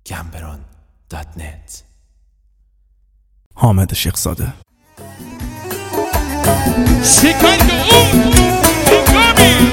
gamberon.net. حامد شیخزاده. شکر اون هنگامی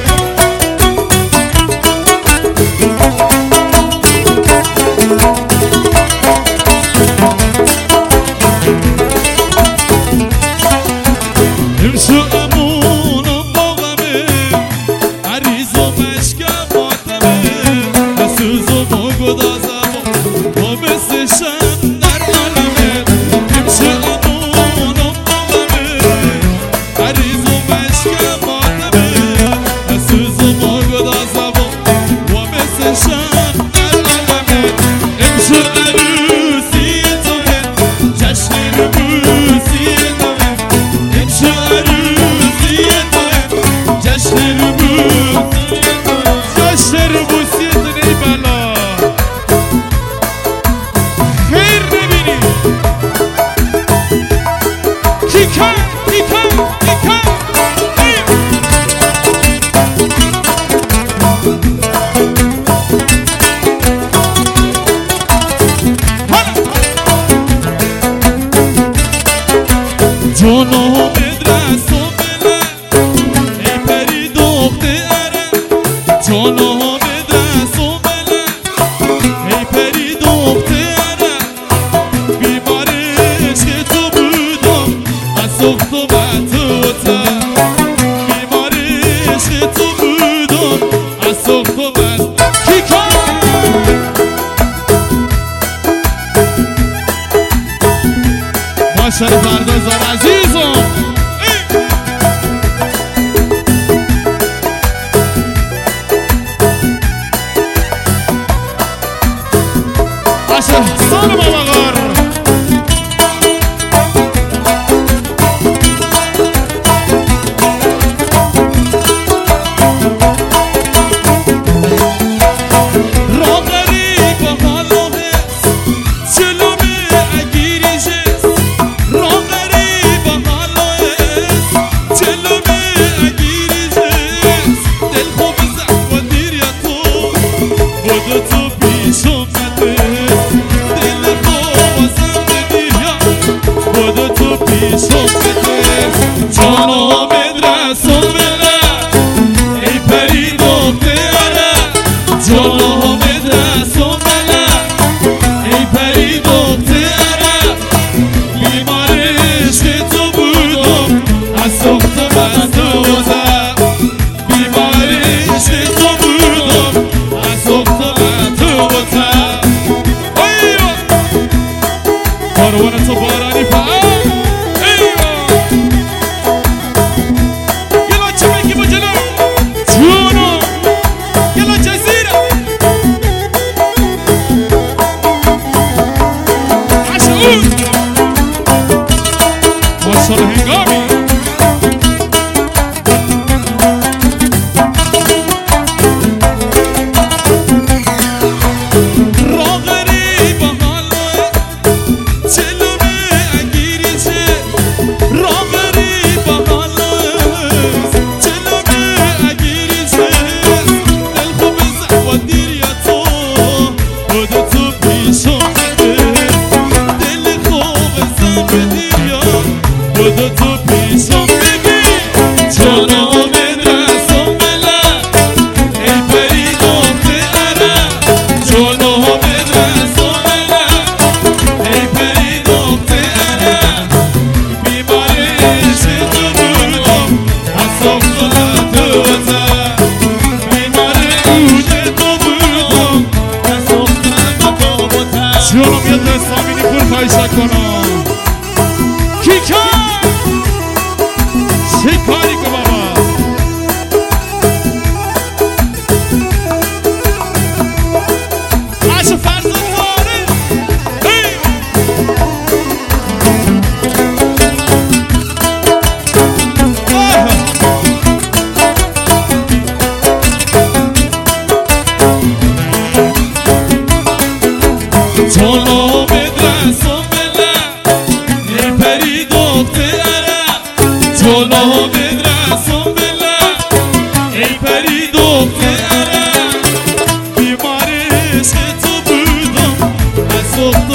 امشو امونم باغمه عریض و مشکم آتمه نسوز و مگدازم و بسشم در عالمه امشو امونم باغمه عریض و مشکم آتمه نسوز و مگدازم و بسشم در عالمه امشو عروسی توه جشن روسی توه امشو عروسی توه جشن روسی توه ای بلا خیر ببینی کیکن جانو مدرس و بله ای پری دختره جانو مدرس و بله ای پری دختره بیمارش که تو بودم از صحبت وطه بیمارش که تو بودم از صحبت کی کن ماشاءالله پردازار عزیزم ماشاءالله سالم آقار را غریب و حالو هست جلومه اگیری جست را غریب و حالو هست جلومه اگیری جست دل خوب زخم و دیر یا تو بودو تو پیش اومده دل خوب و زخم دیر یا بودو تو پیش اومده جانو مدرس و بله ای پری دختره جانو مدرس و بله ای پری دختره بیمارش که تو بودم از صحبت وطه بیمارش که تو بودم از صحبت وطه ایوه کاروان تو بارانی فعال ایوه یلا چه بگی با جلو جونو یلا جزیره عشقون ماشاءالله هنگامی را غریب و حالوه جلومه اگیری چه را غریب و حالوه جلومه اگیری چه دل خوب زخم و دیر یا تو بودو تو پیش اومده دل خوب زخم دیر یا بودو تو پیش اومده جانو مدرس و بله ای پری دختره جانو مدرس و بله ای پری دختره بیمارش تو بودم از صحبت وطه بیمارش تو بودم از صحبت وطه جانو بیاد دستامینی پول خواهیشه کنم کی کن چه کاری که بابا عشق فرزند واره جانو مدرس و بله ای پری دختره جانو مدرس و بله ای پری دختره بیمارش که تو بودم সুখ